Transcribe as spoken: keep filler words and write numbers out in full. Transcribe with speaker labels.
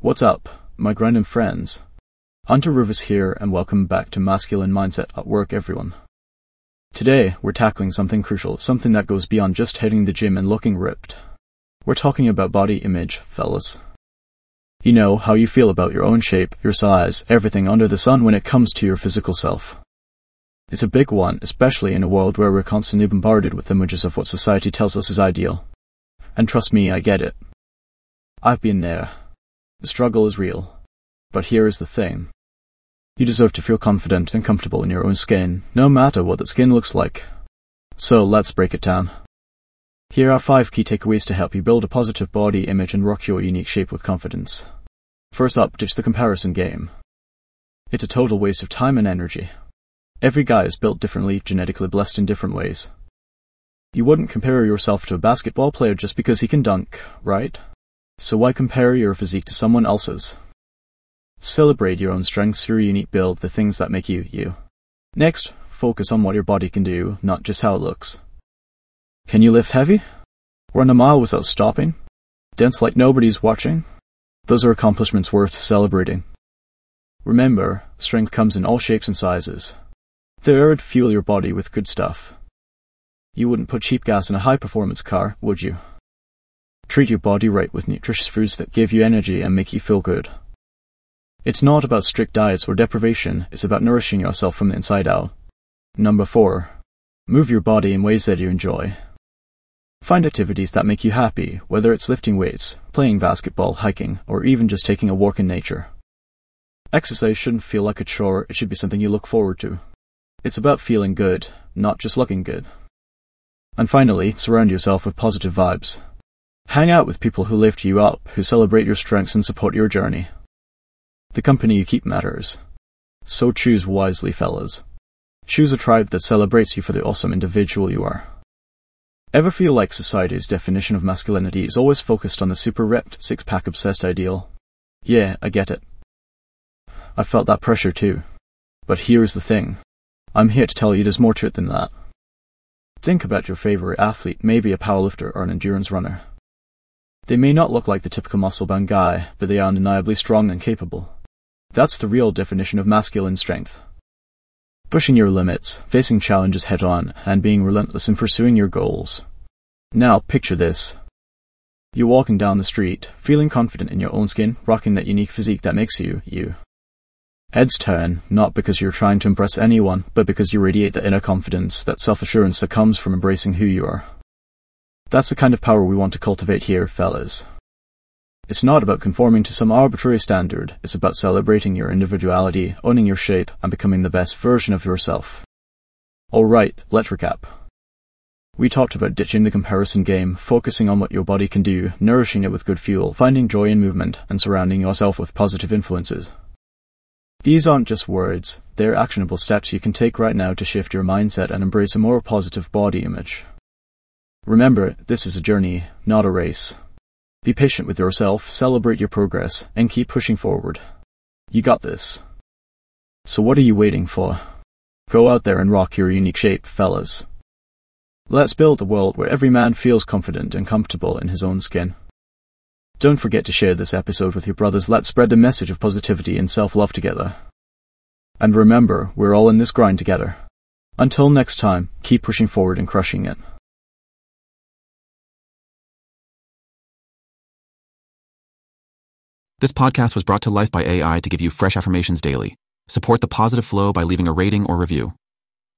Speaker 1: What's up, my grinding friends? Hunter Rufus here, and welcome back to Masculine Mindset at Work, everyone. Today, we're tackling something crucial, something that goes beyond just hitting the gym and looking ripped. We're talking about body image, fellas. You know how you feel about your own shape, your size, everything under the sun when it comes to your physical self. It's a big one, especially in a world where we're constantly bombarded with images of what society tells us is ideal. And trust me, I get it. I've been there. The struggle is real. But here is the thing. You deserve to feel confident and comfortable in your own skin, no matter what that skin looks like. So let's break it down. Here are five key takeaways to help you build a positive body image and rock your unique shape with confidence. First up, ditch the comparison game. It's a total waste of time and energy. Every guy is built differently, genetically blessed in different ways. You wouldn't compare yourself to a basketball player just because he can dunk, right? So why compare your physique to someone else's? Celebrate your own strengths, your unique build, the things that make you, you. Next, focus on what your body can do, not just how it looks. Can you lift heavy? Run a mile without stopping? Dance like nobody's watching? Those are accomplishments worth celebrating. Remember, strength comes in all shapes and sizes. Third, fuel your body with good stuff. You wouldn't put cheap gas in a high-performance car, would you? Treat your body right with nutritious foods that give you energy and make you feel good. It's not about strict diets or deprivation, it's about nourishing yourself from the inside out. Number four, move your body in ways that you enjoy. Find activities that make you happy, whether it's lifting weights, playing basketball, hiking, or even just taking a walk in nature. Exercise shouldn't feel like a chore, it should be something you look forward to. It's about feeling good, not just looking good. And finally, surround yourself with positive vibes. Hang out with people who lift you up, who celebrate your strengths and support your journey. The company you keep matters. So choose wisely, fellas. Choose a tribe that celebrates you for the awesome individual you are. Ever feel like society's definition of masculinity is always focused on the super ripped, six-pack obsessed ideal? Yeah, I get it. I felt that pressure too. But here's the thing. I'm here to tell you there's more to it than that. Think about your favorite athlete, maybe a powerlifter or an endurance runner. They may not look like the typical muscle-bound guy, but they are undeniably strong and capable. That's the real definition of masculine strength. Pushing your limits, facing challenges head-on, and being relentless in pursuing your goals. Now, picture this. You're walking down the street, feeling confident in your own skin, rocking that unique physique that makes you, you. Heads turn, not because you're trying to impress anyone, but because you radiate the inner confidence, that self-assurance that comes from embracing who you are. That's the kind of power we want to cultivate here, fellas. It's not about conforming to some arbitrary standard, it's about celebrating your individuality, owning your shape, and becoming the best version of yourself. Alright, let's recap. We talked about ditching the comparison game, focusing on what your body can do, nourishing it with good fuel, finding joy in movement, and surrounding yourself with positive influences. These aren't just words, they're actionable steps you can take right now to shift your mindset and embrace a more positive body image. Remember, this is a journey, not a race. Be patient with yourself, celebrate your progress, and keep pushing forward. You got this. So what are you waiting for? Go out there and rock your unique shape, fellas. Let's build a world where every man feels confident and comfortable in his own skin. Don't forget to share this episode with your brothers. Let's spread the message of positivity and self-love together. And remember, we're all in this grind together. Until next time, keep pushing forward and crushing it.
Speaker 2: This podcast was brought to life by A I to give you fresh affirmations daily. Support the positive flow by leaving a rating or review.